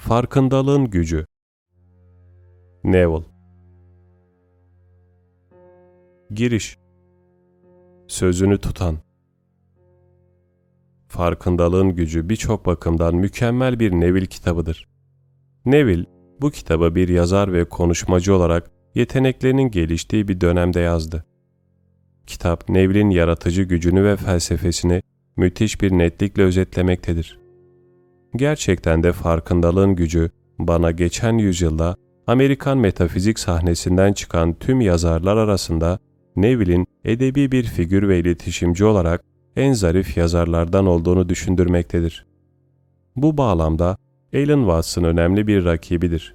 Farkındalığın gücü. Neville. Giriş. Sözünü tutan. Farkındalığın gücü birçok bakımdan mükemmel bir Neville kitabıdır. Neville, bu kitabı bir yazar ve konuşmacı olarak yeteneklerinin geliştiği bir dönemde yazdı. Kitap, Neville'in yaratıcı gücünü ve felsefesini müthiş bir netlikle özetlemektedir. Gerçekten de farkındalığın gücü, bana geçen yüzyılda Amerikan metafizik sahnesinden çıkan tüm yazarlar arasında Neville'in edebi bir figür ve iletişimci olarak en zarif yazarlardan olduğunu düşündürmektedir. Bu bağlamda Alan Watts'ın önemli bir rakibidir.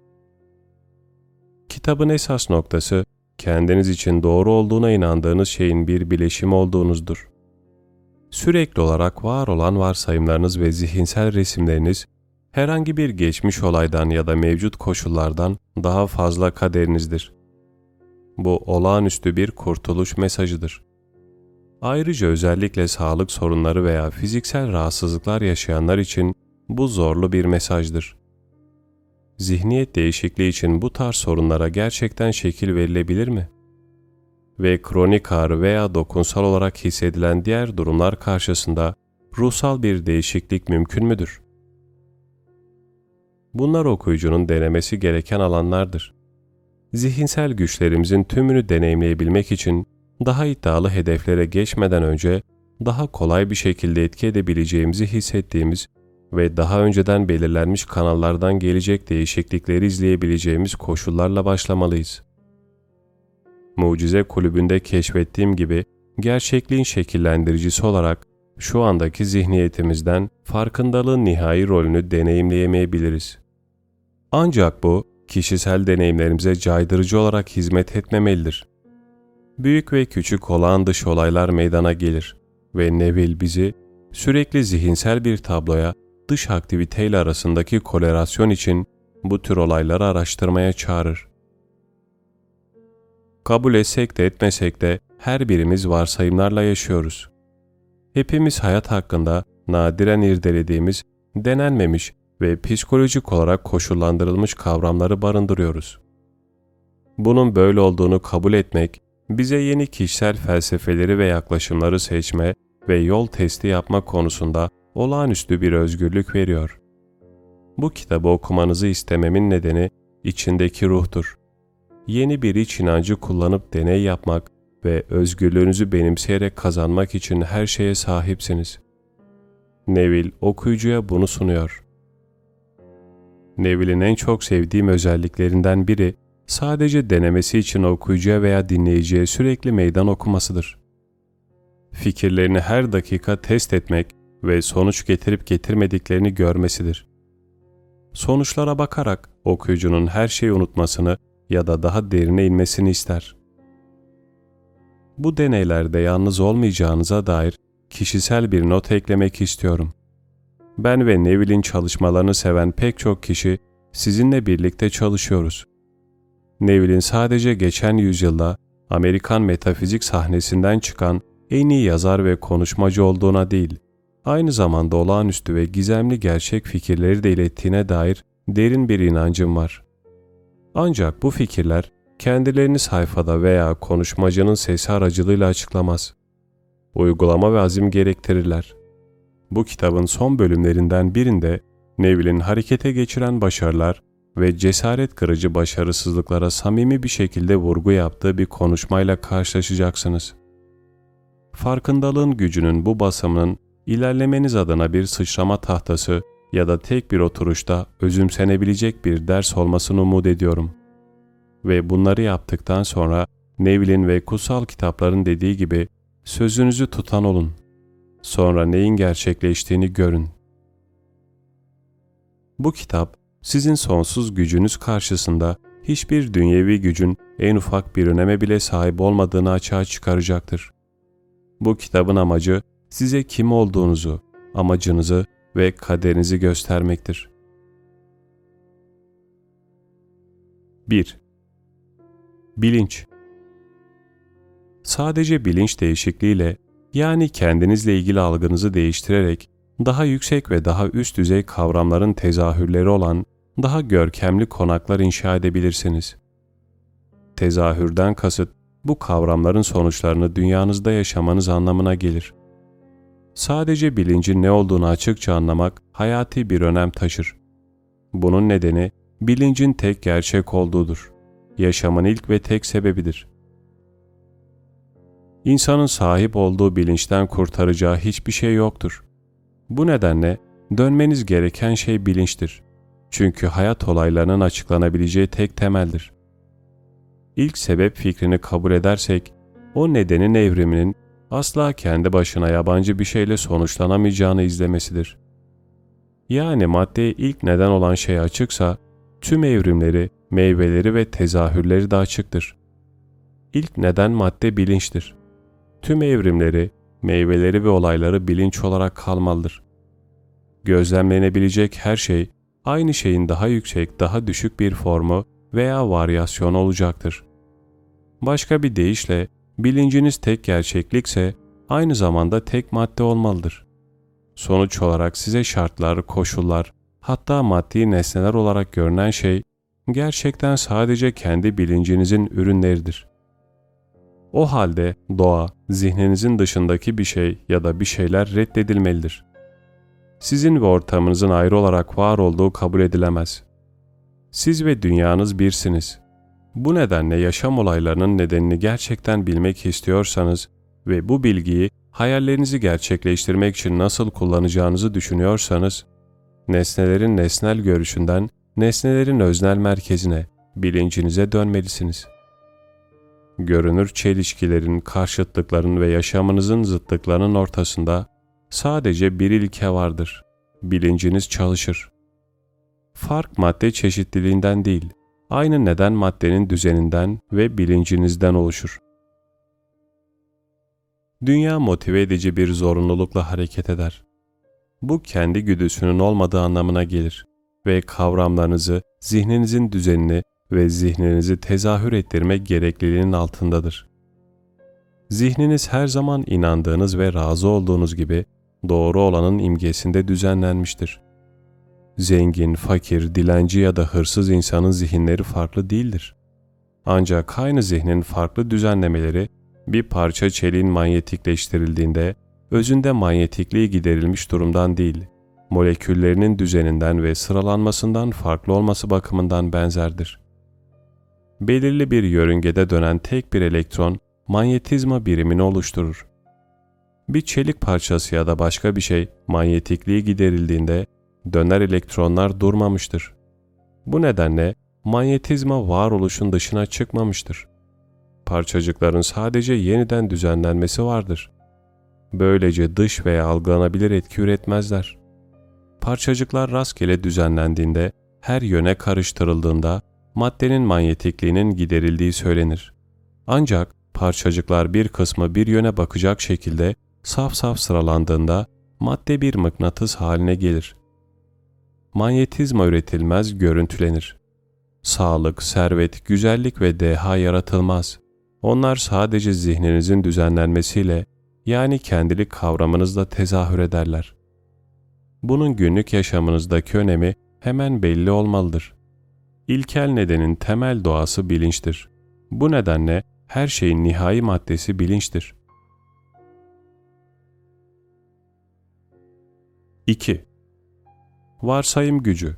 Kitabın esas noktası, kendiniz için doğru olduğuna inandığınız şeyin bir bileşimi olduğunuzdur. Sürekli olarak var olan varsayımlarınız ve zihinsel resimleriniz, herhangi bir geçmiş olaydan ya da mevcut koşullardan daha fazla kaderinizdir. Bu olağanüstü bir kurtuluş mesajıdır. Ayrıca özellikle sağlık sorunları veya fiziksel rahatsızlıklar yaşayanlar için bu zorlu bir mesajdır. Zihniyet değişikliği için bu tarz sorunlara gerçekten şekil verilebilir mi? Ve kronik ağrı veya dokunsal olarak hissedilen diğer durumlar karşısında ruhsal bir değişiklik mümkün müdür? Bunlar okuyucunun denemesi gereken alanlardır. Zihinsel güçlerimizin tümünü deneyimleyebilmek için daha iddialı hedeflere geçmeden önce daha kolay bir şekilde etki edebileceğimizi hissettiğimiz ve daha önceden belirlenmiş kanallardan gelecek değişiklikleri izleyebileceğimiz koşullarla başlamalıyız. Mucize Kulübü'nde keşfettiğim gibi gerçekliğin şekillendiricisi olarak şu andaki zihniyetimizden farkındalığın nihai rolünü deneyimleyemeyebiliriz. Ancak bu, kişisel deneyimlerimize caydırıcı olarak hizmet etmemelidir. Büyük ve küçük olağan dışı olaylar meydana gelir ve Neville bizi sürekli zihinsel bir tabloya dış aktiviteyle arasındaki korelasyon için bu tür olayları araştırmaya çağırır. Kabul etsek de etmesek de her birimiz varsayımlarla yaşıyoruz. Hepimiz hayat hakkında nadiren irdelediğimiz, denenmemiş ve psikolojik olarak koşullandırılmış kavramları barındırıyoruz. Bunun böyle olduğunu kabul etmek, bize yeni kişisel felsefeleri ve yaklaşımları seçme ve yol testi yapma konusunda olağanüstü bir özgürlük veriyor. Bu kitabı okumanızı istememin nedeni içindeki ruhtur. Yeni bir iç inancı kullanıp deney yapmak ve özgürlüğünüzü benimseyerek kazanmak için her şeye sahipsiniz. Neville okuyucuya bunu sunuyor. Neville'in en çok sevdiğim özelliklerinden biri, sadece denemesi için okuyucuya veya dinleyiciye sürekli meydan okumasıdır. Fikirlerini her dakika test etmek ve sonuç getirip getirmediklerini görmesidir. Sonuçlara bakarak okuyucunun her şeyi unutmasını ya da daha derine inmesini ister. Bu deneylerde yalnız olmayacağınıza dair kişisel bir not eklemek istiyorum. Ben ve Neville'in çalışmalarını seven pek çok kişi sizinle birlikte çalışıyoruz. Neville'in sadece geçen yüzyılda Amerikan metafizik sahnesinden çıkan en iyi yazar ve konuşmacı olduğuna değil, aynı zamanda olağanüstü ve gizemli gerçek fikirleri de ilettiğine dair derin bir inancım var. Ancak bu fikirler kendilerini sayfada veya konuşmacının sesi aracılığıyla açıklamaz. Uygulama ve azim gerektirirler. Bu kitabın son bölümlerinden birinde Neville'in harekete geçiren başarılar ve cesaret kırıcı başarısızlıklara samimi bir şekilde vurgu yaptığı bir konuşmayla karşılaşacaksınız. Farkındalığın gücünün bu basamının ilerlemeniz adına bir sıçrama tahtası ya da tek bir oturuşta özümsenebilecek bir ders olmasını umut ediyorum. Ve bunları yaptıktan sonra Neville'in ve kutsal kitapların dediği gibi sözünüzü tutan olun. Sonra neyin gerçekleştiğini görün. Bu kitap sizin sonsuz gücünüz karşısında hiçbir dünyevi gücün en ufak bir öneme bile sahip olmadığını açığa çıkaracaktır. Bu kitabın amacı size kim olduğunuzu, amacınızı ve kaderinizi göstermektir. 1. Bilinç. Sadece bilinç değişikliğiyle, yani kendinizle ilgili algınızı değiştirerek daha yüksek ve daha üst düzey kavramların tezahürleri olan daha görkemli konaklar inşa edebilirsiniz. Tezahürden kasıt, bu kavramların sonuçlarını dünyanızda yaşamanız anlamına gelir. Sadece bilincin ne olduğunu açıkça anlamak hayati bir önem taşır. Bunun nedeni bilincin tek gerçek olduğudur. Yaşamın ilk ve tek sebebidir. İnsanın sahip olduğu bilinçten kurtaracağı hiçbir şey yoktur. Bu nedenle dönmeniz gereken şey bilinçtir. Çünkü hayat olaylarının açıklanabileceği tek temeldir. İlk sebep fikrini kabul edersek, o nedenin evriminin asla kendi başına yabancı bir şeyle sonuçlanamayacağını izlemesidir. Yani maddeye ilk neden olan şey açıksa, tüm evrimleri, meyveleri ve tezahürleri de açıktır. İlk neden madde bilinçtir. Tüm evrimleri, meyveleri ve olayları bilinç olarak kalmalıdır. Gözlemlenebilecek her şey, aynı şeyin daha yüksek, daha düşük bir formu veya varyasyonu olacaktır. Başka bir deyişle, bilinciniz tek gerçeklikse, aynı zamanda tek madde olmalıdır. Sonuç olarak size şartlar, koşullar, hatta maddi nesneler olarak görünen şey, gerçekten sadece kendi bilincinizin ürünleridir. O halde doğa, zihninizin dışındaki bir şey ya da bir şeyler reddedilmelidir. Sizin ve ortamınızın ayrı olarak var olduğu kabul edilemez. Siz ve dünyanız birsiniz. Bu nedenle yaşam olaylarının nedenini gerçekten bilmek istiyorsanız ve bu bilgiyi hayallerinizi gerçekleştirmek için nasıl kullanacağınızı düşünüyorsanız, nesnelerin nesnel görüşünden nesnelerin öznel merkezine, bilincinize dönmelisiniz. Görünür çelişkilerin, karşıtlıkların ve yaşamınızın zıtlıklarının ortasında sadece bir ilke vardır. Bilinciniz çalışır. Fark madde çeşitliliğinden değil, aynı neden maddenin düzeninden ve bilincinizden oluşur. Dünya motive edici bir zorunlulukla hareket eder. Bu kendi güdüsünün olmadığı anlamına gelir ve kavramlarınızı, zihninizin düzenini ve zihninizi tezahür ettirmek gerekliliğinin altındadır. Zihniniz her zaman inandığınız ve razı olduğunuz gibi doğru olanın imgesinde düzenlenmiştir. Zengin, fakir, dilenci ya da hırsız insanın zihinleri farklı değildir. Ancak aynı zihnin farklı düzenlemeleri bir parça çeliğin manyetikleştirildiğinde özünde manyetikliği giderilmiş durumdan değil, moleküllerinin düzeninden ve sıralanmasından farklı olması bakımından benzerdir. Belirli bir yörüngede dönen tek bir elektron manyetizma birimini oluşturur. Bir çelik parçası ya da başka bir şey manyetikliği giderildiğinde döner elektronlar durmamıştır. Bu nedenle manyetizma varoluşun dışına çıkmamıştır. Parçacıkların sadece yeniden düzenlenmesi vardır. Böylece dış veya algılanabilir etki üretmezler. Parçacıklar rastgele düzenlendiğinde, her yöne karıştırıldığında maddenin manyetikliğinin giderildiği söylenir. Ancak parçacıklar bir kısmı bir yöne bakacak şekilde saf saf sıralandığında madde bir mıknatıs haline gelir. Manyetizma üretilmez, görüntülenir. Sağlık, servet, güzellik ve deha yaratılmaz. Onlar sadece zihninizin düzenlenmesiyle, yani kendilik kavramınızla tezahür ederler. Bunun günlük yaşamınızdaki önemi hemen belli olmalıdır. İlkel nedenin temel doğası bilinçtir. Bu nedenle her şeyin nihai maddesi bilinçtir. 2. Varsayım gücü.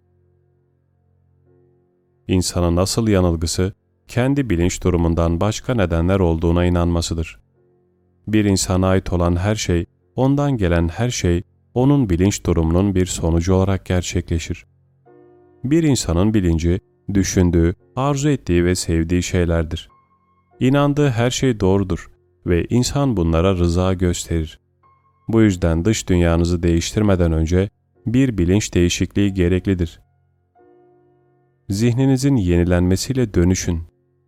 İnsanın asıl yanılgısı, kendi bilinç durumundan başka nedenler olduğuna inanmasıdır. Bir insana ait olan her şey, ondan gelen her şey, onun bilinç durumunun bir sonucu olarak gerçekleşir. Bir insanın bilinci, düşündüğü, arzu ettiği ve sevdiği şeylerdir. İnandığı her şey doğrudur ve insan bunlara rıza gösterir. Bu yüzden dış dünyanızı değiştirmeden önce bir bilinç değişikliği gereklidir. Zihninizin yenilenmesiyle dönüşün.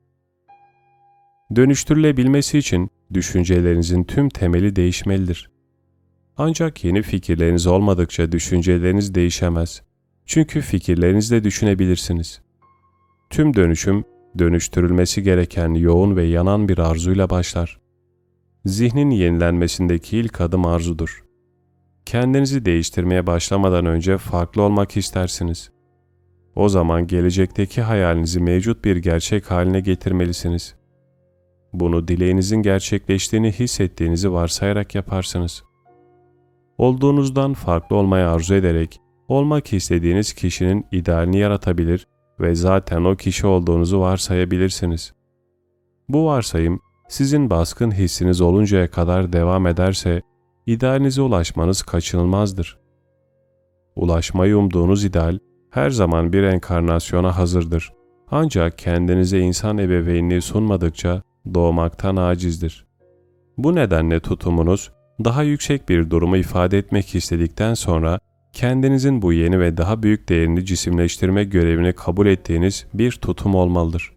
Dönüştürülebilmesi için düşüncelerinizin tüm temeli değişmelidir. Ancak yeni fikirleriniz olmadıkça düşünceleriniz değişemez. Çünkü fikirlerinizle düşünebilirsiniz. Tüm dönüşüm, dönüştürülmesi gereken yoğun ve yanan bir arzuyla başlar. Zihnin yenilenmesindeki ilk adım arzudur. kendinizi değiştirmeye başlamadan önce farklı olmak istersiniz. O zaman gelecekteki hayalinizi mevcut bir gerçek haline getirmelisiniz. Bunu dileğinizin gerçekleştiğini hissettiğinizi varsayarak yaparsınız. Olduğunuzdan farklı olmayı arzu ederek, olmak istediğiniz kişinin idealini yaratabilir ve zaten o kişi olduğunuzu varsayabilirsiniz. Bu varsayım, sizin baskın hissiniz oluncaya kadar devam ederse, idealinize ulaşmanız kaçınılmazdır. Ulaşmayı umduğunuz ideal, her zaman bir enkarnasyona hazırdır. Ancak kendinize insan ebeveynliği sunmadıkça doğmaktan acizdir. Bu nedenle tutumunuz, daha yüksek bir durumu ifade etmek istedikten sonra, kendinizin bu yeni ve daha büyük değerini cisimleştirme görevini kabul ettiğiniz bir tutum olmalıdır.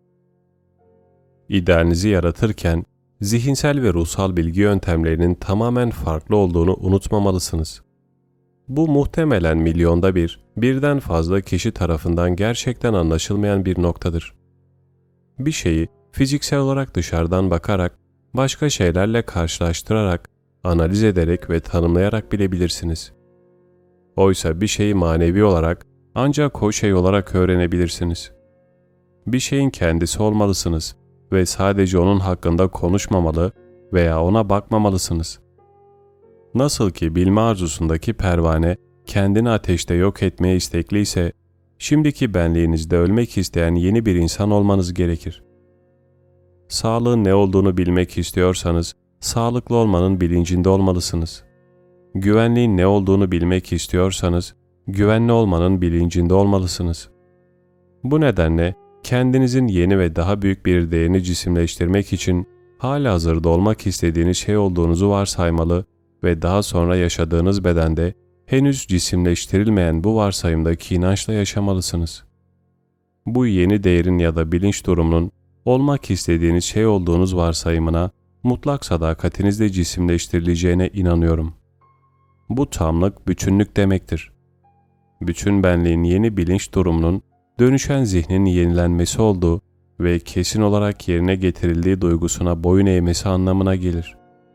İdealinizi yaratırken, zihinsel ve ruhsal bilgi yöntemlerinin tamamen farklı olduğunu unutmamalısınız. Bu muhtemelen milyonda birden fazla kişi tarafından gerçekten anlaşılmayan bir noktadır. Bir şeyi fiziksel olarak dışarıdan bakarak, başka şeylerle karşılaştırarak, analiz ederek ve tanımlayarak bilebilirsiniz. Oysa bir şeyi manevi olarak ancak o şey olarak öğrenebilirsiniz. Bir şeyin kendisi olmalısınız ve sadece onun hakkında konuşmamalı veya ona bakmamalısınız. Nasıl ki bilme arzusundaki pervane kendini ateşte yok etmeye istekliyse, şimdiki benliğinizde ölmek isteyen yeni bir insan olmanız gerekir. Sağlığın ne olduğunu bilmek istiyorsanız, sağlıklı olmanın bilincinde olmalısınız. Güvenliğin ne olduğunu bilmek istiyorsanız, güvenli olmanın bilincinde olmalısınız. Bu nedenle kendinizin yeni ve daha büyük bir değerini cisimleştirmek için halihazırda olmak istediğiniz şey olduğunuzu varsaymalı ve daha sonra yaşadığınız bedende henüz cisimleştirilmeyen bu varsayımdaki inançla yaşamalısınız. Bu yeni değerin ya da bilinç durumunun olmak istediğiniz şey olduğunuz varsayımına mutlak sadakatinizle cisimleştirileceğine inanıyorum. Bu tamlık bütünlük demektir. Bütün benliğin yeni bilinç durumunun dönüşen zihnin yenilenmesi olduğu ve kesin olarak yerine getirildiği duygusuna boyun eğmesi anlamına gelir.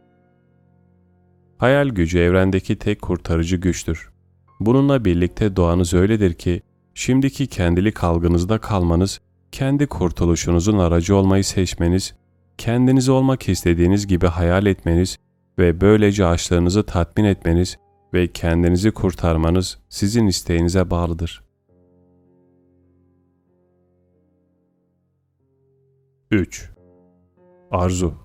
Hayal gücü evrendeki tek kurtarıcı güçtür. Bununla birlikte doğanız öyledir ki, şimdiki kendilik algınızda kalmanız, kendi kurtuluşunuzun aracı olmayı seçmeniz, kendinizi olmak istediğiniz gibi hayal etmeniz ve böylece açlığınızı tatmin etmeniz ve kendinizi kurtarmanız sizin isteğinize bağlıdır. 3. Arzu.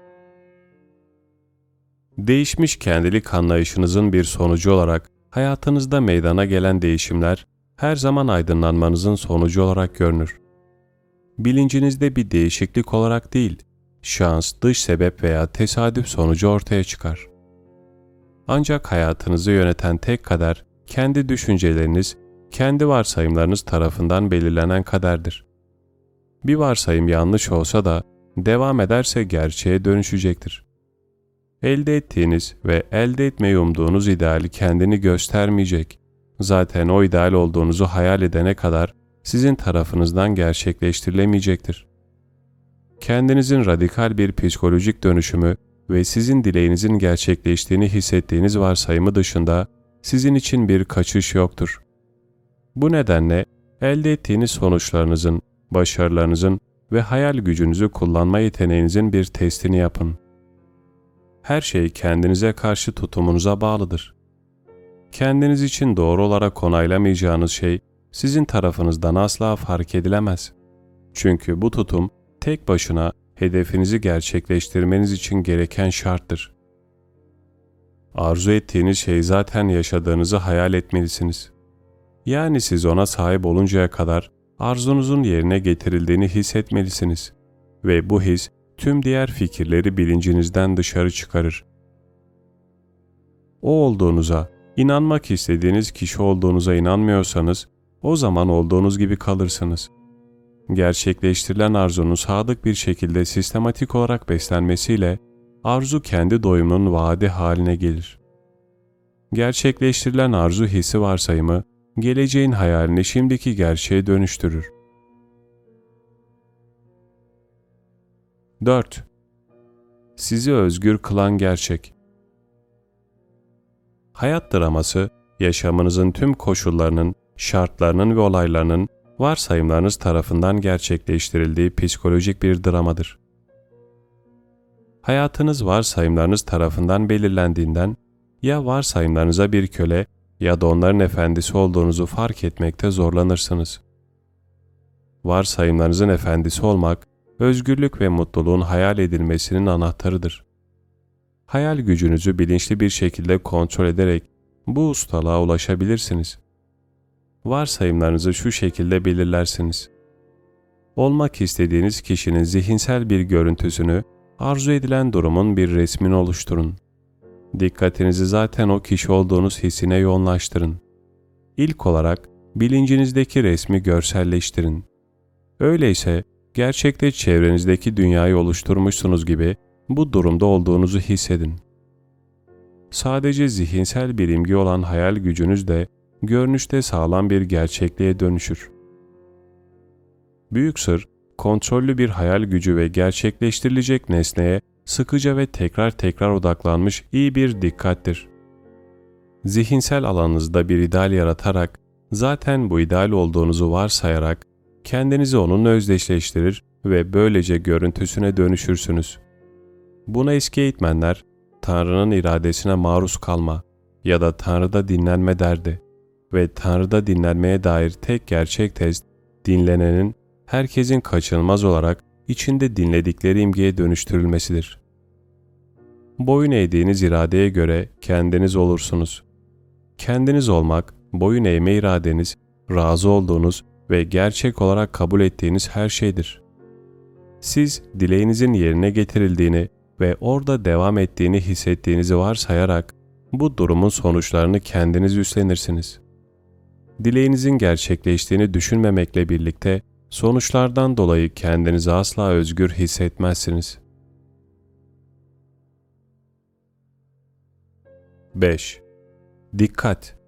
Değişmiş kendilik anlayışınızın bir sonucu olarak hayatınızda meydana gelen değişimler her zaman aydınlanmanızın sonucu olarak görünür. Bilincinizde bir değişiklik olarak değil, şans, dış sebep veya tesadüf sonucu ortaya çıkar. Ancak hayatınızı yöneten tek kader, kendi düşünceleriniz, kendi varsayımlarınız tarafından belirlenen kaderdir. Bir varsayım yanlış olsa da devam ederse gerçeğe dönüşecektir. Elde ettiğiniz ve elde etmeyi umduğunuz ideali kendini göstermeyecek. Zaten o ideal olduğunuzu hayal edene kadar sizin tarafınızdan gerçekleştirilemeyecektir. Kendinizin radikal bir psikolojik dönüşümü ve sizin dileğinizin gerçekleştiğini hissettiğiniz varsayımı dışında sizin için bir kaçış yoktur. Bu nedenle elde ettiğiniz sonuçlarınızın, başarılarınızın ve hayal gücünüzü kullanma yeteneğinizin bir testini yapın. Her şey kendinize karşı tutumunuza bağlıdır. Kendiniz için doğru olarak onaylamayacağınız şey sizin tarafınızdan asla fark edilemez. Çünkü bu tutum tek başına hedefinizi gerçekleştirmeniz için gereken şarttır. Arzu ettiğiniz şey zaten yaşadığınızı hayal etmelisiniz. Yani siz ona sahip oluncaya kadar arzunuzun yerine getirildiğini hissetmelisiniz ve bu his tüm diğer fikirleri bilincinizden dışarı çıkarır. O olduğunuza, inanmak istediğiniz kişi olduğunuza inanmıyorsanız, o zaman olduğunuz gibi kalırsınız. Gerçekleştirilen arzunun sadık bir şekilde sistematik olarak beslenmesiyle, arzu kendi doyumunun vaadi haline gelir. Gerçekleştirilen arzu hissi varsayımı, geleceğin hayalini şimdiki gerçeğe dönüştürür. 4. Sizi özgür kılan gerçek. Hayat draması, yaşamınızın tüm koşullarının, şartlarının ve olaylarının varsayımlarınız tarafından gerçekleştirildiği psikolojik bir dramadır. Hayatınız varsayımlarınız tarafından belirlendiğinden, ya varsayımlarınıza bir köle ya da onların efendisi olduğunuzu fark etmekte zorlanırsınız. Varsayımlarınızın efendisi olmak, özgürlük ve mutluluğun hayal edilmesinin anahtarıdır. Hayal gücünüzü bilinçli bir şekilde kontrol ederek bu ustalığa ulaşabilirsiniz. Varsayımlarınızı şu şekilde belirlersiniz. Olmak istediğiniz kişinin zihinsel bir görüntüsünü, arzu edilen durumun bir resmini oluşturun. Dikkatinizi zaten o kişi olduğunuz hissine yoğunlaştırın. İlk olarak bilincinizdeki resmi görselleştirin. Öyleyse gerçekte çevrenizdeki dünyayı oluşturmuşsunuz gibi bu durumda olduğunuzu hissedin. Sadece zihinsel bir imge olan hayal gücünüz de görünüşte sağlam bir gerçekliğe dönüşür. Büyük sır, kontrollü bir hayal gücü ve gerçekleştirilecek nesneye sıkıca ve tekrar tekrar odaklanmış iyi bir dikkattir. Zihinsel alanınızda bir ideal yaratarak, zaten bu ideal olduğunuzu varsayarak, kendinizi onunla özdeşleştirir ve böylece görüntüsüne dönüşürsünüz. Buna eski eğitmenler, Tanrı'nın iradesine maruz kalma ya da Tanrı'da dinlenme derdi ve Tanrı'da dinlenmeye dair tek gerçek test, dinlenenin herkesin kaçınılmaz olarak içinde dinledikleri imgeye dönüştürülmesidir. Boyun eğdiğiniz iradeye göre kendiniz olursunuz. Kendiniz olmak, boyun eğme iradeniz, razı olduğunuz ve gerçek olarak kabul ettiğiniz her şeydir. Siz dileğinizin yerine getirildiğini ve orada devam ettiğini hissettiğinizi varsayarak bu durumun sonuçlarını kendiniz üstlenirsiniz. Dileğinizin gerçekleştiğini düşünmemekle birlikte sonuçlardan dolayı kendinizi asla özgür hissetmezsiniz. 5. Dikkat.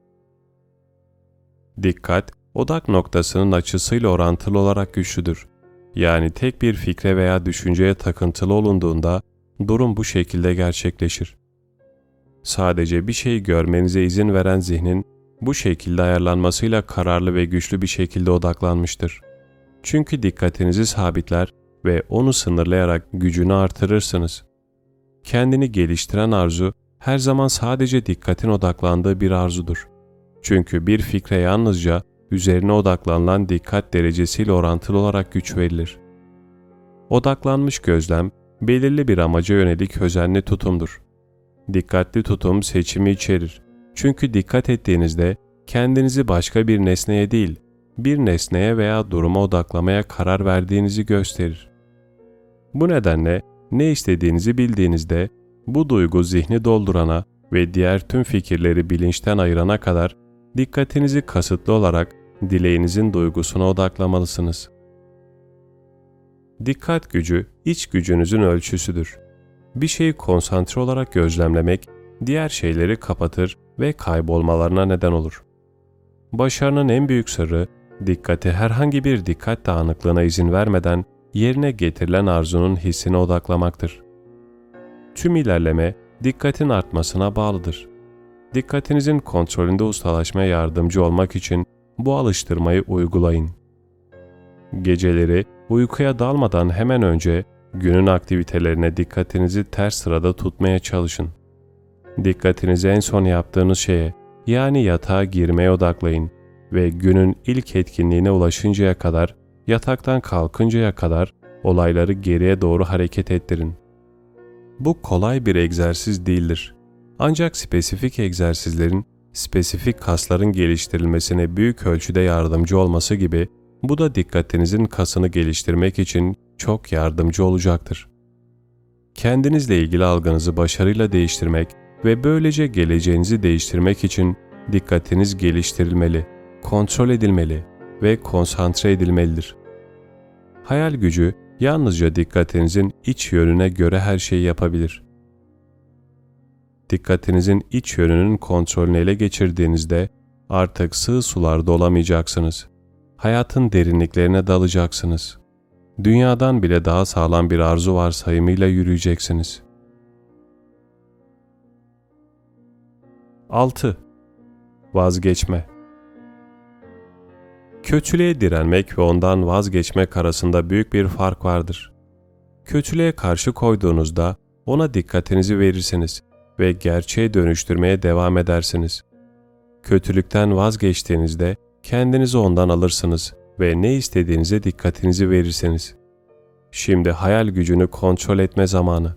Dikkat, odak noktasının açısıyla orantılı olarak güçlüdür. Yani tek bir fikre veya düşünceye takıntılı olunduğunda durum bu şekilde gerçekleşir. Sadece bir şeyi görmenize izin veren zihnin bu şekilde ayarlanmasıyla kararlı ve güçlü bir şekilde odaklanmıştır. Çünkü dikkatinizi sabitler ve onu sınırlayarak gücünü artırırsınız. Kendini geliştiren arzu her zaman sadece dikkatin odaklandığı bir arzudur. Çünkü bir fikre yalnızca üzerine odaklanılan dikkat derecesiyle orantılı olarak güç verilir. Odaklanmış gözlem, belirli bir amaca yönelik özenli tutumdur. Dikkatli tutum seçimi içerir. Çünkü dikkat ettiğinizde kendinizi başka bir nesneye değil, bir nesneye veya duruma odaklamaya karar verdiğinizi gösterir. Bu nedenle ne istediğinizi bildiğinizde bu duygu zihni doldurana ve diğer tüm fikirleri bilinçten ayırana kadar dikkatinizi kasıtlı olarak dileğinizin duygusuna odaklamalısınız. Dikkat gücü, iç gücünüzün ölçüsüdür. Bir şeyi konsantre olarak gözlemlemek, diğer şeyleri kapatır ve kaybolmalarına neden olur. Başarının en büyük sırrı, dikkati herhangi bir dikkat dağınıklığına izin vermeden yerine getirilen arzunun hissine odaklamaktır. Tüm ilerleme, dikkatin artmasına bağlıdır. Dikkatinizin kontrolünde ustalaşmaya yardımcı olmak için bu alıştırmayı uygulayın. Geceleri uykuya dalmadan hemen önce günün aktivitelerine dikkatinizi ters sırada tutmaya çalışın. Dikkatinizi en son yaptığınız şeye, yani yatağa girmeye odaklayın ve günün ilk etkinliğine ulaşıncaya kadar, yataktan kalkıncaya kadar olayları geriye doğru hareket ettirin. Bu kolay bir egzersiz değildir. Ancak spesifik egzersizlerin, spesifik kasların geliştirilmesine büyük ölçüde yardımcı olması gibi, bu da dikkatinizin kasını geliştirmek için çok yardımcı olacaktır. Kendinizle ilgili algınızı başarıyla değiştirmek ve böylece geleceğinizi değiştirmek için dikkatiniz geliştirilmeli, kontrol edilmeli ve konsantre edilmelidir. Hayal gücü yalnızca dikkatinizin iç yönüne göre her şeyi yapabilir. Dikkatinizin iç yönünün kontrolünü ele geçirdiğinizde artık sığ sularda olamayacaksınız. Hayatın derinliklerine dalacaksınız. Dünyadan bile daha sağlam bir arzu varsayımıyla yürüyeceksiniz. 6. Vazgeçme. Kötülüğe direnmek ve ondan vazgeçmek arasında büyük bir fark vardır. Kötülüğe karşı koyduğunuzda ona dikkatinizi verirsiniz ve gerçeğe dönüştürmeye devam edersiniz. Kötülükten vazgeçtiğinizde kendinizi ondan alırsınız ve ne istediğinize dikkatinizi verirsiniz. Şimdi hayal gücünü kontrol etme zamanı.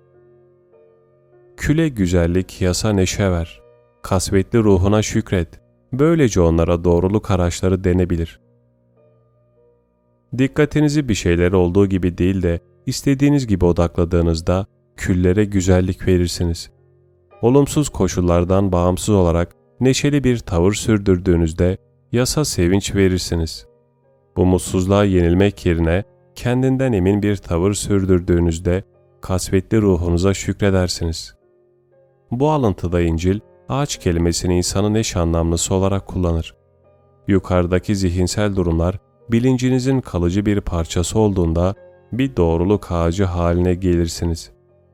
Küle güzellik, yasa neşe ver. Kasvetli ruhuna şükret. Böylece onlara doğruluk araçları denebilir. Dikkatinizi bir şeyler olduğu gibi değil de istediğiniz gibi odakladığınızda küllere güzellik verirsiniz. Olumsuz koşullardan bağımsız olarak neşeli bir tavır sürdürdüğünüzde yasa sevinç verirsiniz. Bu mutsuzluğa yenilmek yerine kendinden emin bir tavır sürdürdüğünüzde kasvetli ruhunuza şükredersiniz. Bu alıntıda İncil, ağaç kelimesini insanın eş anlamlısı olarak kullanır. Yukarıdaki zihinsel durumlar bilincinizin kalıcı bir parçası olduğunda bir doğruluk ağacı haline gelirsiniz.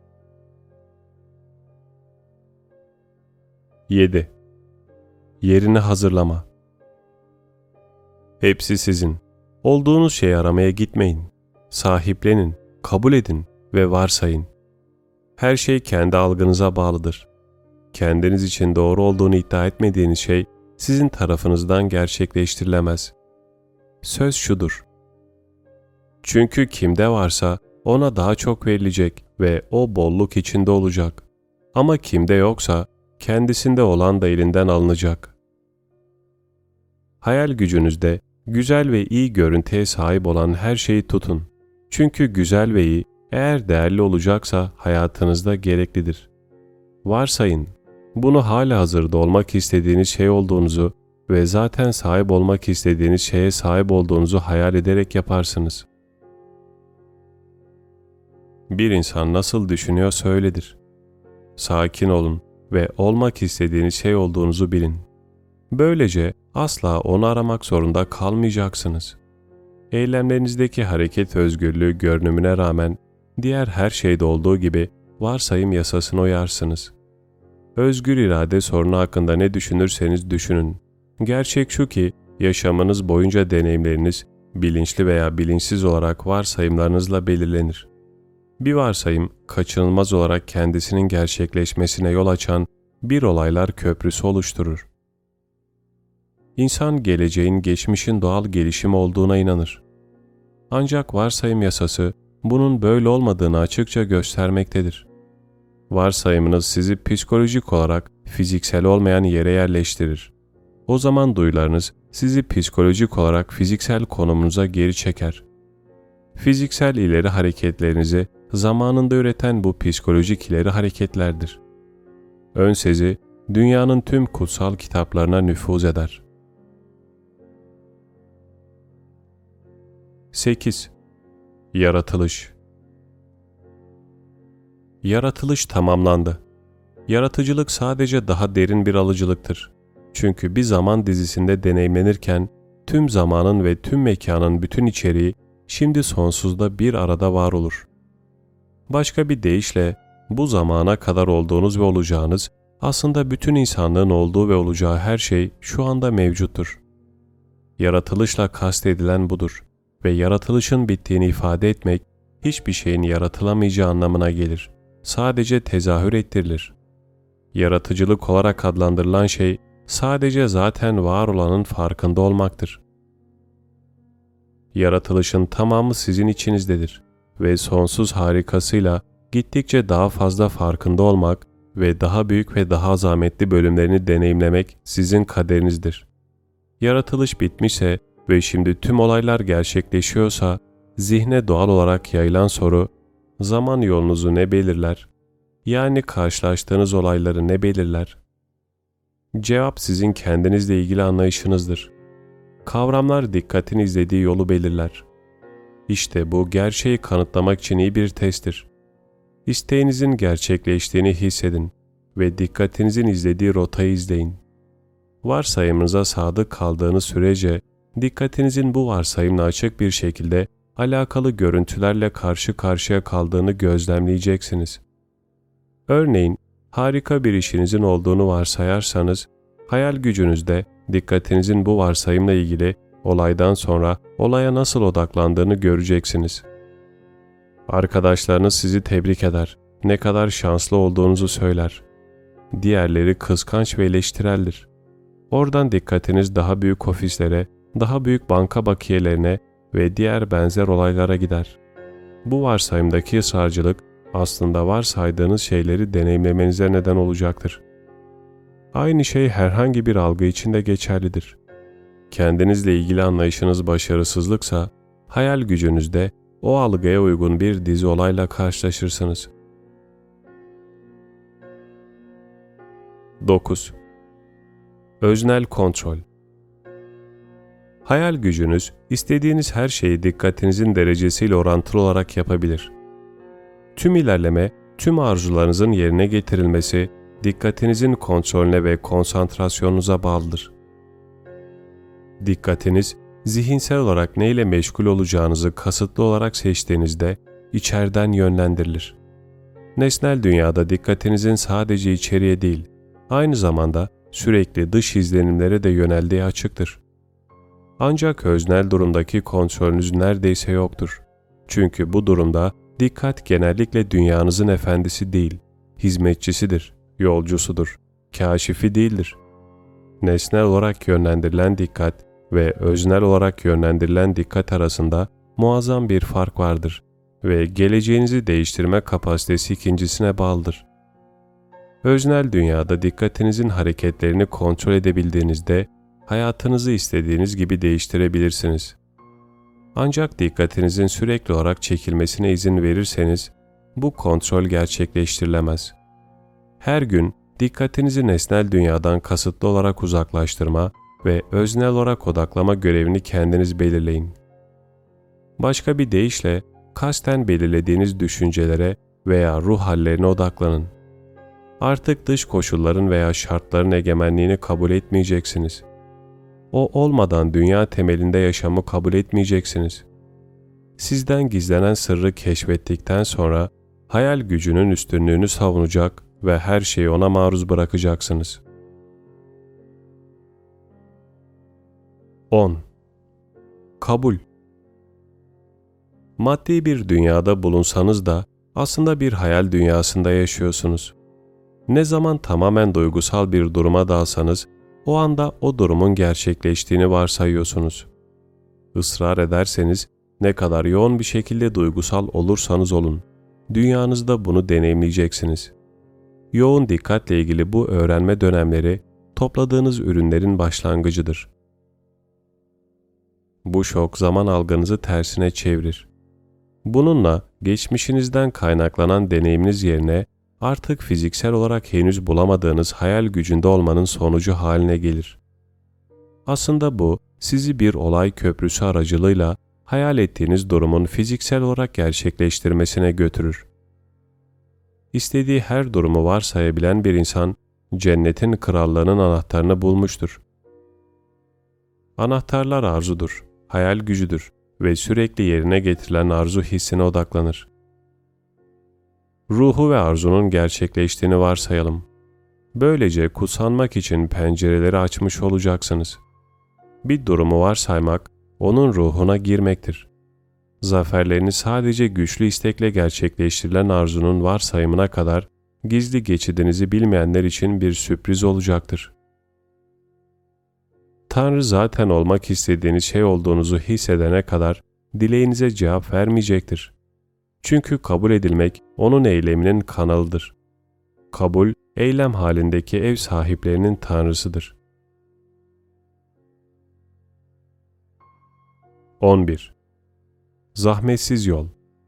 7. Yerini hazırlama. Hepsi sizin. Olduğunuz şeyi aramaya gitmeyin. Sahiplenin, kabul edin ve varsayın. Her şey kendi algınıza bağlıdır. Kendiniz için doğru olduğunu iddia etmediğiniz şey sizin tarafınızdan gerçekleştirilemez. Söz şudur: çünkü kimde varsa ona daha çok verilecek ve o bolluk içinde olacak. Ama kimde yoksa kendisinde olan da elinden alınacak. Hayal gücünüzde güzel ve iyi görüntüye sahip olan her şeyi tutun. Çünkü güzel ve iyi eğer değerli olacaksa hayatınızda gereklidir. Varsayın, bunu halihazırda olmak istediğiniz şey olduğunuzu ve zaten sahip olmak istediğiniz şeye sahip olduğunuzu hayal ederek yaparsınız. Bir insan nasıl düşünüyorsa öyledir. Sakin olun ve olmak istediğiniz şey olduğunuzu bilin. Böylece asla onu aramak zorunda kalmayacaksınız. Eylemlerinizdeki hareket özgürlüğü görünümüne rağmen diğer her şeyde olduğu gibi varsayım yasasına uyarsınız. Özgür irade sorunu hakkında ne düşünürseniz düşünün. Gerçek şu ki yaşamınız boyunca deneyimleriniz bilinçli veya bilinçsiz olarak varsayımlarınızla belirlenir. Bir varsayım kaçınılmaz olarak kendisinin gerçekleşmesine yol açan bir olaylar köprüsü oluşturur. İnsan geleceğin geçmişin doğal gelişimi olduğuna inanır. Ancak varsayım yasası bunun böyle olmadığını açıkça göstermektedir. Varsayımınız sizi psikolojik olarak fiziksel olmayan yere yerleştirir. O zaman duyularınız sizi psikolojik olarak fiziksel konumunuza geri çeker. Fiziksel ileri hareketlerinizi zamanında üreten bu psikolojik ileri hareketlerdir. Ön sezi, dünyanın tüm kutsal kitaplarına nüfuz eder. 8. Yaratılış. Yaratılış tamamlandı. Yaratıcılık sadece daha derin bir alıcılıktır. Çünkü bir zaman dizisinde deneyimlenirken tüm zamanın ve tüm mekanın bütün içeriği şimdi sonsuzda bir arada var olur. Başka bir deyişle bu zamana kadar olduğunuz ve olacağınız aslında bütün insanlığın olduğu ve olacağı her şey şu anda mevcuttur. Yaratılışla kastedilen budur ve yaratılışın bittiğini ifade etmek hiçbir şeyin yaratılamayacağı anlamına gelir. Sadece tezahür ettirilir. Yaratıcılık olarak adlandırılan şey sadece zaten var olanın farkında olmaktır. Yaratılışın tamamı sizin içinizdedir ve sonsuz harikasıyla gittikçe daha fazla farkında olmak ve daha büyük ve daha azametli bölümlerini deneyimlemek sizin kaderinizdir. Yaratılış bitmişse ve şimdi tüm olaylar gerçekleşiyorsa, zihne doğal olarak yayılan soru, zaman yolunuzu ne belirler? Yani karşılaştığınız olayları ne belirler? Cevap sizin kendinizle ilgili anlayışınızdır. Kavramlar dikkatin izlediği yolu belirler. İşte bu gerçeği kanıtlamak için iyi bir testtir. İsteğinizin gerçekleştiğini hissedin ve dikkatinizin izlediği rotayı izleyin. Varsayımınıza sadık kaldığınız sürece dikkatinizin bu varsayımla açık bir şekilde alakalı görüntülerle karşı karşıya kaldığını gözlemleyeceksiniz. Örneğin, harika bir işinizin olduğunu varsayarsanız, hayal gücünüzde dikkatinizin bu varsayımla ilgili olaydan sonra olaya nasıl odaklandığını göreceksiniz. Arkadaşlarınız sizi tebrik eder, ne kadar şanslı olduğunuzu söyler. Diğerleri kıskanç ve eleştireldir. Oradan dikkatiniz daha büyük ofislere, daha büyük banka bakiyelerine ve diğer benzer olaylara gider. Bu varsayımdaki ısrarcılık aslında varsaydığınız şeyleri deneyimlemenize neden olacaktır. Aynı şey herhangi bir algı için de geçerlidir. Kendinizle ilgili anlayışınız başarısızlıksa, hayal gücünüzde o algıya uygun bir dizi olayla karşılaşırsınız. 9. Öznel kontrol. Hayal gücünüz, istediğiniz her şeyi dikkatinizin derecesiyle orantılı olarak yapabilir. Tüm ilerleme, tüm arzularınızın yerine getirilmesi, dikkatinizin kontrolüne ve konsantrasyonunuza bağlıdır. Dikkatiniz, zihinsel olarak neyle meşgul olacağınızı kasıtlı olarak seçtiğinizde içeriden yönlendirilir. Nesnel dünyada dikkatinizin sadece içeriye değil, aynı zamanda sürekli dış izlenimlere de yöneldiği açıktır. Ancak öznel durumdaki kontrolünüz neredeyse yoktur. Çünkü bu durumda dikkat genellikle dünyanızın efendisi değil, hizmetçisidir, yolcusudur, kâşifi değildir. Nesnel olarak yönlendirilen dikkat ve öznel olarak yönlendirilen dikkat arasında muazzam bir fark vardır ve geleceğinizi değiştirme kapasitesi ikincisine bağlıdır. Öznel dünyada dikkatinizin hareketlerini kontrol edebildiğinizde hayatınızı istediğiniz gibi değiştirebilirsiniz. Ancak dikkatinizin sürekli olarak çekilmesine izin verirseniz bu kontrol gerçekleştirilemez. Her gün dikkatinizi nesnel dünyadan kasıtlı olarak uzaklaştırma ve öznel olarak odaklama görevini kendiniz belirleyin. Başka bir deyişle, kasten belirlediğiniz düşüncelere veya ruh hallerine odaklanın. Artık dış koşulların veya şartların egemenliğini kabul etmeyeceksiniz. O olmadan dünya temelinde yaşamı kabul etmeyeceksiniz. Sizden gizlenen sırrı keşfettikten sonra hayal gücünün üstünlüğünü savunacak ve her şeyi ona maruz bırakacaksınız. 10. Kabul. Maddi bir dünyada bulunsanız da aslında bir hayal dünyasında yaşıyorsunuz. Ne zaman tamamen duygusal bir duruma dalsanız, o anda o durumun gerçekleştiğini varsayıyorsunuz. Israr ederseniz, ne kadar yoğun bir şekilde duygusal olursanız olun, dünyanızda bunu deneyimleyeceksiniz. Yoğun dikkatle ilgili bu öğrenme dönemleri, topladığınız ürünlerin başlangıcıdır. Bu şok zaman algınızı tersine çevirir. Bununla geçmişinizden kaynaklanan deneyiminiz yerine artık fiziksel olarak henüz bulamadığınız hayal gücünde olmanın sonucu haline gelir. Aslında bu, sizi bir olay köprüsü aracılığıyla hayal ettiğiniz durumun fiziksel olarak gerçekleştirmesine götürür. İstediği her durumu varsayabilen bir insan, cennetin krallığının anahtarını bulmuştur. Anahtarlar arzudur, hayal gücüdür ve sürekli yerine getirilen arzu hissine odaklanır. Ruhu ve arzunun gerçekleştiğini varsayalım. Böylece kutsanmak için pencereleri açmış olacaksınız. Bir durumu varsaymak, onun ruhuna girmektir. Zaferlerini sadece güçlü istekle gerçekleştirilen arzunun varsayımına kadar gizli geçidinizi bilmeyenler için bir sürpriz olacaktır. Tanrı zaten olmak istediğiniz şey olduğunuzu hissedene kadar dileğinize cevap vermeyecektir. Çünkü kabul edilmek onun eyleminin kanalıdır. Kabul, eylem halindeki ev sahiplerinin tanrısıdır. 11. Zahmetsiz yol.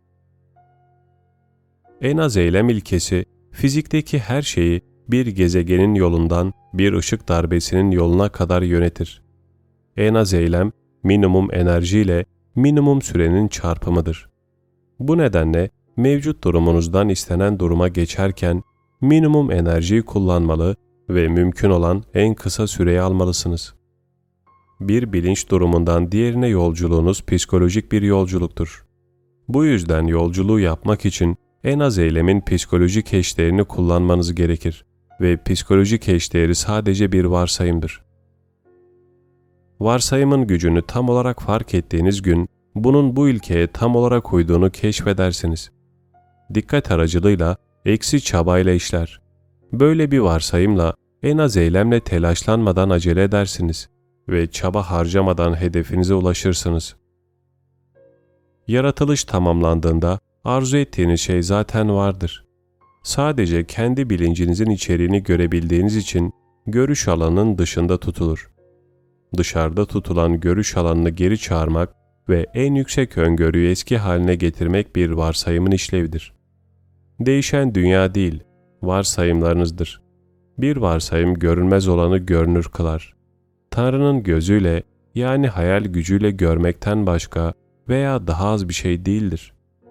En az eylem ilkesi, fizikteki her şeyi bir gezegenin yolundan bir ışık darbesinin yoluna kadar yönetir. En az eylem, minimum enerjiyle minimum sürenin çarpımıdır. Bu nedenle mevcut durumunuzdan istenen duruma geçerken minimum enerjiyi kullanmalı ve mümkün olan en kısa süreyi almalısınız. Bir bilinç durumundan diğerine yolculuğunuz psikolojik bir yolculuktur. Bu yüzden yolculuğu yapmak için en az eylemin psikolojik eşdeğerini kullanmanız gerekir ve psikolojik eşdeğeri sadece bir varsayımdır. Varsayımın gücünü tam olarak fark ettiğiniz gün, bunun bu ilkeye tam olarak uyduğunu keşfedersiniz. Dikkat aracılığıyla eksi çabayla işler. Böyle bir varsayımla en az eylemle telaşlanmadan acele edersiniz ve çaba harcamadan hedefinize ulaşırsınız. Yaratılış tamamlandığında arzu ettiğiniz şey zaten vardır. Sadece kendi bilincinizin içeriğini görebildiğiniz için görüş alanının dışında tutulur. Dışarıda tutulan görüş alanını geri çağırmak ve en yüksek öngörüyü eski haline getirmek bir varsayımın işlevidir. Değişen dünya değil, varsayımlarınızdır. Bir varsayım görünmez olanı görünür kılar. Tanrı'nın gözüyle, yani hayal gücüyle görmekten başka veya daha az bir şey değildir.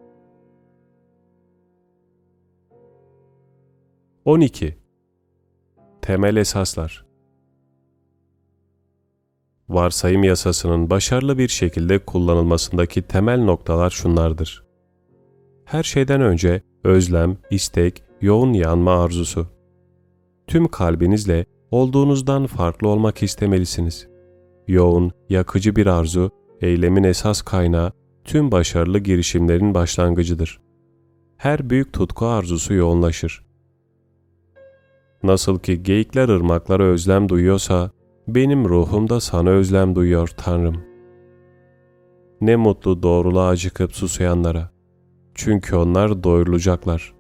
12. Temel esaslar. Varsayım yasasının başarılı bir şekilde kullanılmasındaki temel noktalar şunlardır. Her şeyden önce özlem, istek, yoğun yanma arzusu. Tüm kalbinizle olduğunuzdan farklı olmak istemelisiniz. Yoğun, yakıcı bir arzu, eylemin esas kaynağı, tüm başarılı girişimlerin başlangıcıdır. Her büyük tutku arzusu yoğunlaşır. Nasıl ki geyikler ırmaklara özlem duyuyorsa, benim ruhum da sana özlem duyuyor Tanrım. Ne mutlu doğruluğa acıkıp susayanlara. Çünkü onlar doyurulacaklar.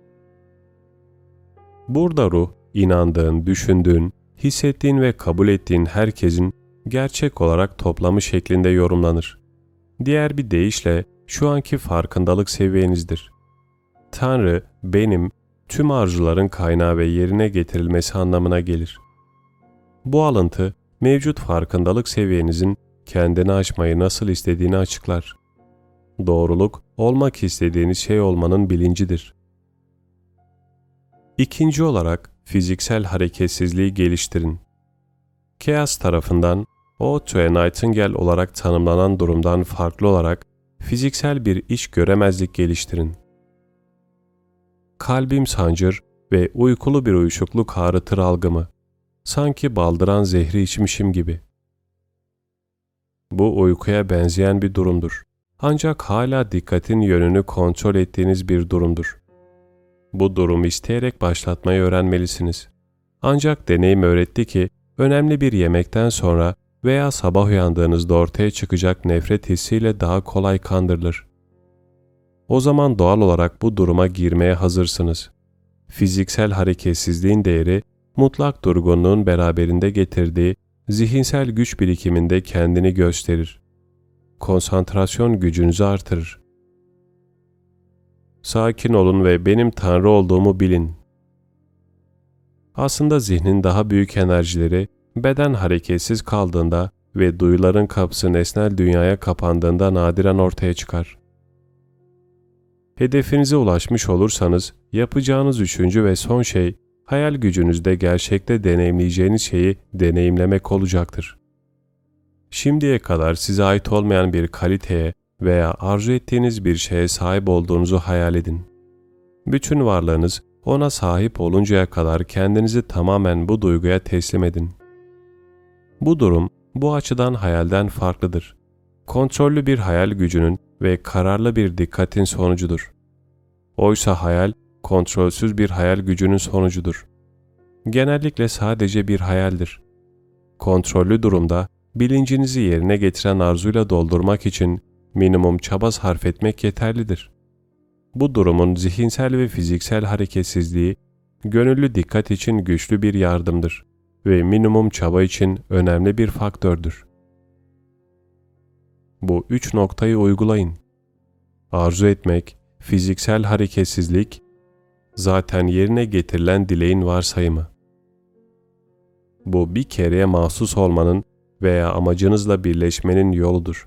Burada ruh, inandığın, düşündüğün, hissettiğin ve kabul ettiğin herkesin gerçek olarak toplamı şeklinde yorumlanır. Diğer bir deyişle şu anki farkındalık seviyenizdir. Tanrı, benim, tüm arzuların kaynağı ve yerine getirilmesi anlamına gelir. Bu alıntı, mevcut farkındalık seviyenizin kendini aşmayı nasıl istediğini açıklar. Doğruluk, olmak istediğiniz şey olmanın bilincidir. İkinci olarak, fiziksel hareketsizliği geliştirin. Chaos tarafından, Ode to a Nightingale olarak tanımlanan durumdan farklı olarak, fiziksel bir iş göremezlik geliştirin. Kalbim sancır ve uykulu bir uyuşukluk ağrıtır algımı. Sanki baldıran zehri içmişim gibi. Bu uykuya benzeyen bir durumdur. Ancak hala dikkatin yönünü kontrol ettiğiniz bir durumdur. Bu durumu isteyerek başlatmayı öğrenmelisiniz. Ancak deneyim öğretti ki, önemli bir yemekten sonra veya sabah uyandığınızda ortaya çıkacak nefret hissiyle daha kolay kandırılır. O zaman doğal olarak bu duruma girmeye hazırsınız. Fiziksel hareketsizliğin değeri, mutlak durgunluğun beraberinde getirdiği zihinsel güç birikiminde kendini gösterir. Konsantrasyon gücünüzü artırır. Sakin olun ve benim Tanrı olduğumu bilin. Aslında zihnin daha büyük enerjileri, beden hareketsiz kaldığında ve duyuların kapısı nesnel dünyaya kapandığında nadiren ortaya çıkar. Hedefinize ulaşmış olursanız, yapacağınız üçüncü ve son şey, hayal gücünüzde gerçekte deneyimleyeceğiniz şeyi deneyimlemek olacaktır. Şimdiye kadar size ait olmayan bir kaliteye veya arzu ettiğiniz bir şeye sahip olduğunuzu hayal edin. Bütün varlığınız ona sahip oluncaya kadar kendinizi tamamen bu duyguya teslim edin. Bu durum bu açıdan hayalden farklıdır. Kontrollü bir hayal gücünün ve kararlı bir dikkatin sonucudur. Oysa hayal, kontrolsüz bir hayal gücünün sonucudur. Genellikle sadece bir hayaldir. Kontrollü durumda, bilincinizi yerine getiren arzuyla doldurmak için minimum çaba sarf etmek yeterlidir. Bu durumun zihinsel ve fiziksel hareketsizliği, gönüllü dikkat için güçlü bir yardımdır ve minimum çaba için önemli bir faktördür. Bu 3 noktayı uygulayın. Arzu etmek, fiziksel hareketsizlik, zaten yerine getirilen dileğin varsayımı. Bu bir kereye mahsus olmanın veya amacınızla birleşmenin yoludur.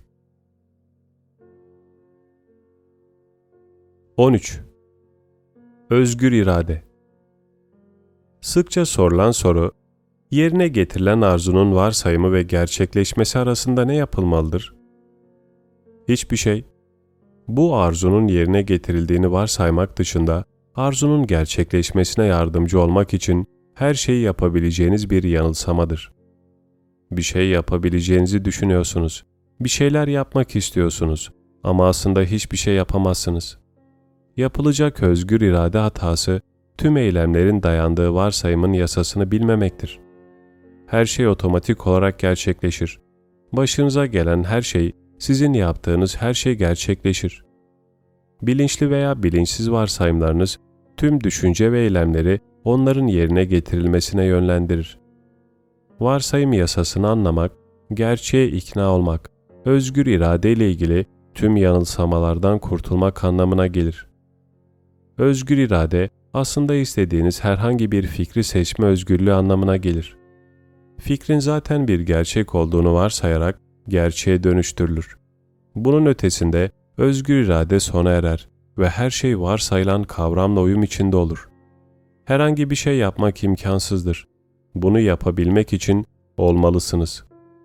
13. Özgür irade. Sıkça sorulan soru, yerine getirilen arzunun varsayımı ve gerçekleşmesi arasında ne yapılmalıdır? Hiçbir şey. Bu arzunun yerine getirildiğini varsaymak dışında arzunun gerçekleşmesine yardımcı olmak için her şeyi yapabileceğiniz bir yanılsamadır. Bir şey yapabileceğinizi düşünüyorsunuz. Bir şeyler yapmak istiyorsunuz ama aslında hiçbir şey yapamazsınız. Yapılacak özgür irade hatası, tüm eylemlerin dayandığı varsayımın yasasını bilmemektir. Her şey otomatik olarak gerçekleşir. Başınıza gelen her şey, sizin yaptığınız her şey gerçekleşir. Bilinçli veya bilinçsiz varsayımlarınız, tüm düşünce ve eylemleri onların yerine getirilmesine yönlendirir. Varsayım yasasını anlamak, gerçeğe ikna olmak, özgür irade ile ilgili tüm yanılsamalardan kurtulmak anlamına gelir. Özgür irade, aslında istediğiniz herhangi bir fikri seçme özgürlüğü anlamına gelir. Fikrin zaten bir gerçek olduğunu varsayarak gerçeğe dönüştürülür. Bunun ötesinde özgür irade sona erer ve her şey varsayılan kavramla uyum içinde olur. Herhangi bir şey yapmak imkansızdır. Bunu yapabilmek için olmalısınız.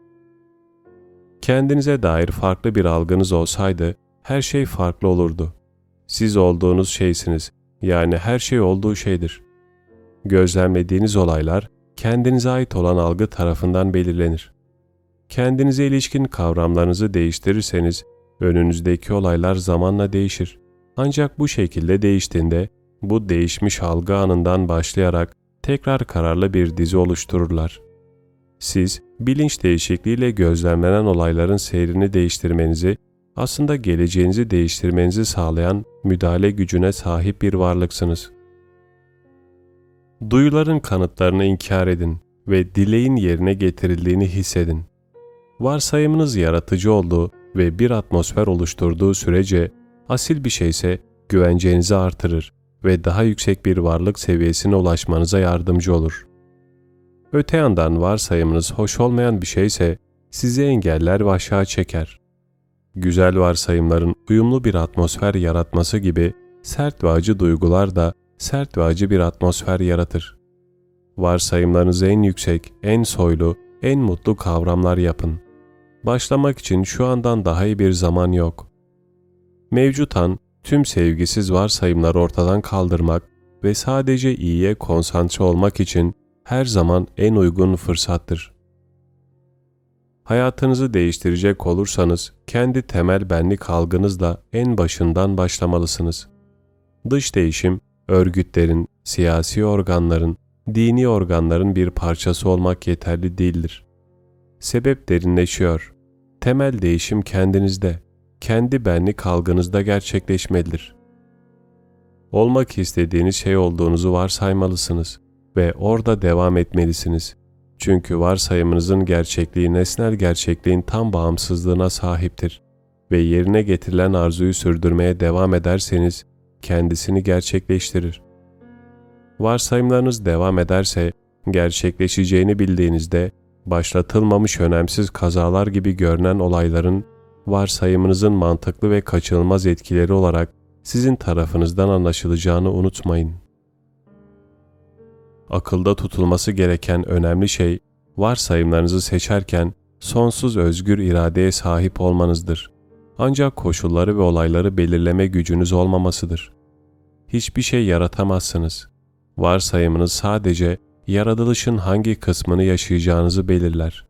Kendinize dair farklı bir algınız olsaydı her şey farklı olurdu. Siz olduğunuz şeysiniz, yani her şey olduğu şeydir. Gözlemlediğiniz olaylar kendinize ait olan algı tarafından belirlenir. Kendinize ilişkin kavramlarınızı değiştirirseniz önünüzdeki olaylar zamanla değişir. Ancak bu şekilde değiştiğinde bu değişmiş algı anından başlayarak tekrar kararlı bir dizi oluştururlar. Siz bilinç değişikliğiyle gözlemlenen olayların seyrini değiştirmenizi, aslında geleceğinizi değiştirmenizi sağlayan müdahale gücüne sahip bir varlıksınız. Duyuların kanıtlarını inkar edin ve dileğin yerine getirildiğini hissedin. Varsayımınız yaratıcı olduğu ve bir atmosfer oluşturduğu sürece asil bir şeyse güvencenizi artırır ve daha yüksek bir varlık seviyesine ulaşmanıza yardımcı olur. Öte yandan varsayımınız hoş olmayan bir şeyse sizi engeller ve aşağı çeker. Güzel varsayımların uyumlu bir atmosfer yaratması gibi sert ve acı duygular da sert ve acı bir atmosfer yaratır. Varsayımlarınızı en yüksek, en soylu, en mutlu kavramlar yapın. Başlamak için şu andan daha iyi bir zaman yok. Mevcut an, tüm sevgisiz varsayımları ortadan kaldırmak ve sadece iyiye konsantre olmak için her zaman en uygun fırsattır. Hayatınızı değiştirecek olursanız, kendi temel benlik algınızla en başından başlamalısınız. Dış değişim, örgütlerin, siyasi organların, dini organların bir parçası olmak yeterli değildir. Sebep derinleşiyor. Temel değişim kendinizde, kendi benlik algınızda gerçekleşmelidir. Olmak istediğiniz şey olduğunuzu varsaymalısınız ve orada devam etmelisiniz. Çünkü varsayımınızın gerçekliği nesnel gerçekliğin tam bağımsızlığına sahiptir ve yerine getirilen arzuyu sürdürmeye devam ederseniz kendisini gerçekleştirir. Varsayımlarınız devam ederse gerçekleşeceğini bildiğinizde başlatılmamış önemsiz kazalar gibi görünen olayların varsayımınızın mantıklı ve kaçınılmaz etkileri olarak sizin tarafınızdan anlaşılacağını unutmayın. Akılda tutulması gereken önemli şey, varsayımlarınızı seçerken sonsuz özgür iradeye sahip olmanızdır. Ancak koşulları ve olayları belirleme gücünüz olmamasıdır. Hiçbir şey yaratamazsınız. Varsayımınız sadece yaratılışın hangi kısmını yaşayacağınızı belirler.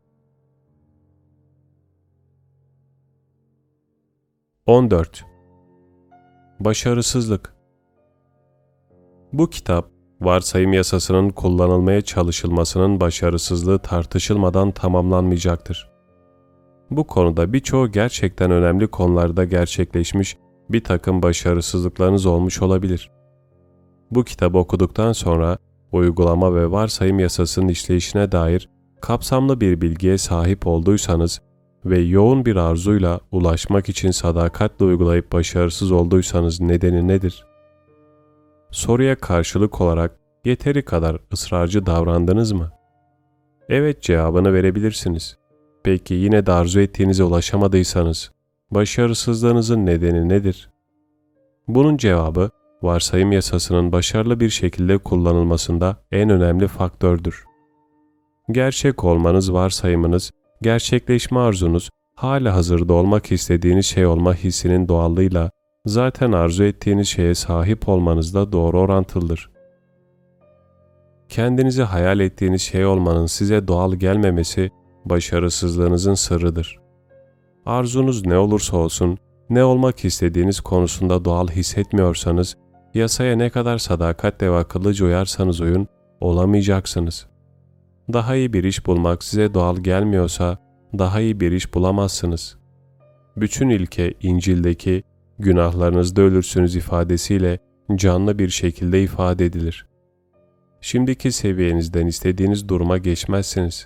14. Başarısızlık. Bu kitap, varsayım yasasının kullanılmaya çalışılmasının başarısızlığı tartışılmadan tamamlanmayacaktır. Bu konuda birçoğu gerçekten önemli konularda gerçekleşmiş bir takım başarısızlıklarınız olmuş olabilir. Bu kitabı okuduktan sonra uygulama ve varsayım yasasının işleyişine dair kapsamlı bir bilgiye sahip olduysanız ve yoğun bir arzuyla ulaşmak için sadakatle uygulayıp başarısız olduysanız nedeni nedir? Soruya karşılık olarak yeteri kadar ısrarcı davrandınız mı? Evet cevabını verebilirsiniz. Peki yine de arzu ettiğinize ulaşamadıysanız, başarısızlığınızın nedeni nedir? Bunun cevabı, varsayım yasasının başarılı bir şekilde kullanılmasında en önemli faktördür. Gerçek olmanız varsayımınız, gerçekleşme arzunuz, halihazırda olmak istediğiniz şey olma hissinin doğallığıyla zaten arzu ettiğiniz şeye sahip olmanızla doğru orantılıdır. Kendinizi hayal ettiğiniz şey olmanın size doğal gelmemesi, başarısızlığınızın sırrıdır. Arzunuz ne olursa olsun, ne olmak istediğiniz konusunda doğal hissetmiyorsanız, yasaya ne kadar sadakatle ve akıllıca uyarsanız uyun, olamayacaksınız. Daha iyi bir iş bulmak size doğal gelmiyorsa, daha iyi bir iş bulamazsınız. Bütün ilke İncil'deki günahlarınızda ölürsünüz ifadesiyle canlı bir şekilde ifade edilir. Şimdiki seviyenizden istediğiniz duruma geçmezsiniz.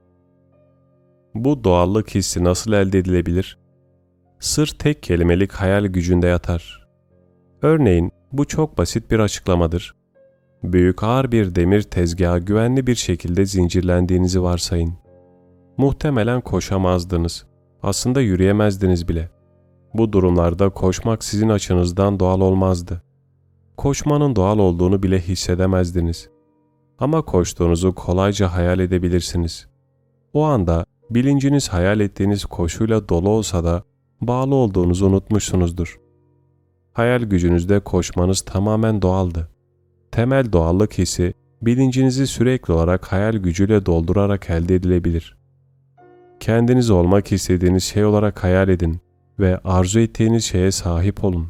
Bu doğallık hissi nasıl elde edilebilir? Sır tek kelimelik hayal gücünde yatar. Örneğin bu çok basit bir açıklamadır. Büyük ağır bir demir tezgaha güvenli bir şekilde zincirlendiğinizi varsayın. Muhtemelen koşamazdınız. Aslında yürüyemezdiniz bile. Bu durumlarda koşmak sizin açınızdan doğal olmazdı. Koşmanın doğal olduğunu bile hissedemezdiniz. Ama koştuğunuzu kolayca hayal edebilirsiniz. O anda bilinciniz hayal ettiğiniz koşuyla dolu olsa da bağlı olduğunuzu unutmuşsunuzdur. Hayal gücünüzde koşmanız tamamen doğaldı. Temel doğallık hissi bilincinizi sürekli olarak hayal gücüyle doldurarak elde edilebilir. Kendiniz olmak istediğiniz şey olarak hayal edin ve arzu ettiğiniz şeye sahip olun.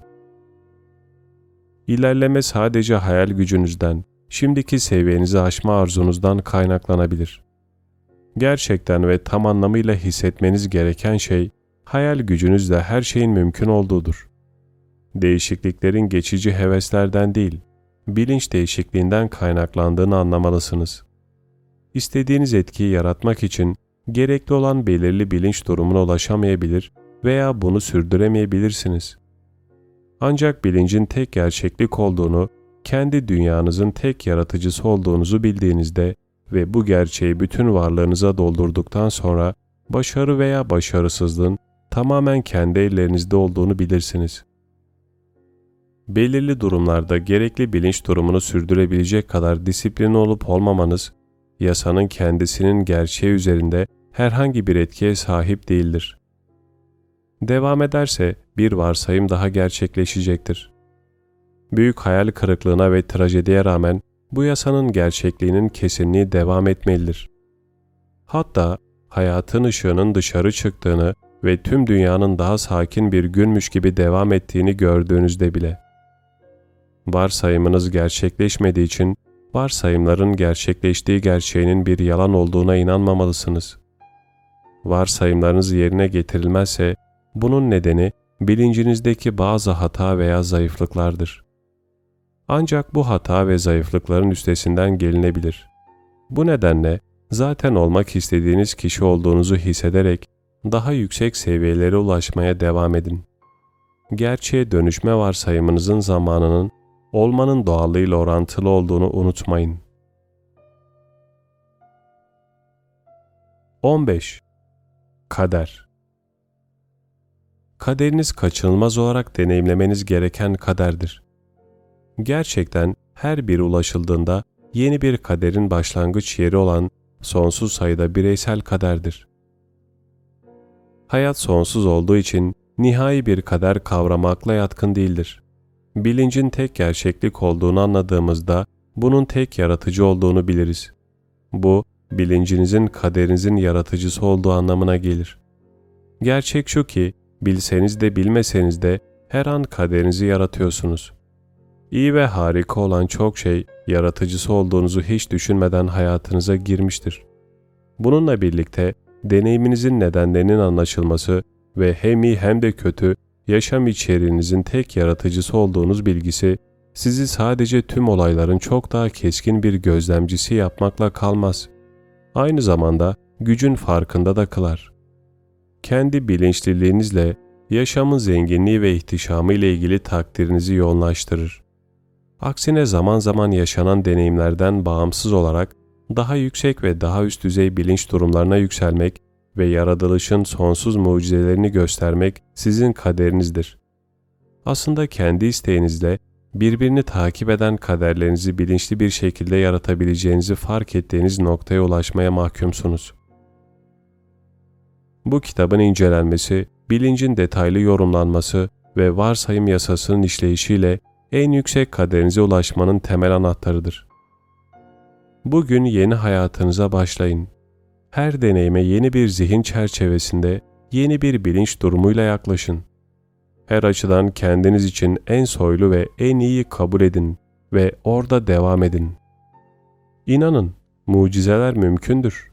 İlerleme sadece hayal gücünüzden, şimdiki seviyenizi aşma arzunuzdan kaynaklanabilir. Gerçekten ve tam anlamıyla hissetmeniz gereken şey, hayal gücünüzle her şeyin mümkün olduğudur. Değişikliklerin geçici heveslerden değil, bilinç değişikliğinden kaynaklandığını anlamalısınız. İstediğiniz etkiyi yaratmak için gerekli olan belirli bilinç durumuna ulaşamayabilir veya bunu sürdüremeyebilirsiniz. Ancak bilincin tek gerçeklik olduğunu, kendi dünyanızın tek yaratıcısı olduğunuzu bildiğinizde ve bu gerçeği bütün varlığınıza doldurduktan sonra başarı veya başarısızlığın tamamen kendi ellerinizde olduğunu bilirsiniz. Belirli durumlarda gerekli bilinç durumunu sürdürebilecek kadar disiplinli olup olmamanız, yasanın kendisinin gerçeği üzerinde herhangi bir etkiye sahip değildir. Devam ederse bir varsayım daha gerçekleşecektir. Büyük hayal kırıklığına ve trajediye rağmen bu yasanın gerçekliğinin kesinliği devam etmelidir. Hatta hayatın ışığının dışarı çıktığını ve tüm dünyanın daha sakin bir günmüş gibi devam ettiğini gördüğünüzde bile. Varsayımınız gerçekleşmediği için varsayımların gerçekleştiği gerçeğinin bir yalan olduğuna inanmamalısınız. Varsayımlarınız yerine getirilmezse bunun nedeni bilincinizdeki bazı hata veya zayıflıklardır. Ancak bu hata ve zayıflıkların üstesinden gelinebilir. Bu nedenle zaten olmak istediğiniz kişi olduğunuzu hissederek daha yüksek seviyelere ulaşmaya devam edin. Gerçeğe dönüşme varsayımınızın zamanının olmanın doğallığıyla orantılı olduğunu unutmayın. 15. Kader. Kaderiniz kaçınılmaz olarak deneyimlemeniz gereken kaderdir. Gerçekten her biri ulaşıldığında yeni bir kaderin başlangıç yeri olan sonsuz sayıda bireysel kaderdir. Hayat sonsuz olduğu için nihai bir kader kavramı akla yatkın değildir. Bilincin tek gerçeklik olduğunu anladığımızda bunun tek yaratıcı olduğunu biliriz. Bu, bilincinizin kaderinizin yaratıcısı olduğu anlamına gelir. Gerçek şu ki, bilseniz de bilmeseniz de her an kaderinizi yaratıyorsunuz. İyi ve harika olan çok şey, yaratıcısı olduğunuzu hiç düşünmeden hayatınıza girmiştir. Bununla birlikte, deneyiminizin nedenlerinin anlaşılması ve hem iyi hem de kötü, yaşam içeriğinizin tek yaratıcısı olduğunuz bilgisi, sizi sadece tüm olayların çok daha keskin bir gözlemcisi yapmakla kalmaz. Aynı zamanda gücün farkında da kılar. Kendi bilinçliliğinizle yaşamın zenginliği ve ihtişamı ile ilgili takdirinizi yoğunlaştırır. Aksine zaman zaman yaşanan deneyimlerden bağımsız olarak daha yüksek ve daha üst düzey bilinç durumlarına yükselmek ve yaratılışın sonsuz mucizelerini göstermek sizin kaderinizdir. Aslında kendi isteğinizle birbirini takip eden kaderlerinizi bilinçli bir şekilde yaratabileceğinizi fark ettiğiniz noktaya ulaşmaya mahkumsunuz. Bu kitabın incelenmesi, bilincin detaylı yorumlanması ve varsayım yasasının işleyişiyle en yüksek kaderinize ulaşmanın temel anahtarıdır. Bugün yeni hayatınıza başlayın. Her deneyime yeni bir zihin çerçevesinde, yeni bir bilinç durumuyla yaklaşın. Her açıdan kendiniz için en soylu ve en iyi kabul edin ve orada devam edin. İnanın, mucizeler mümkündür.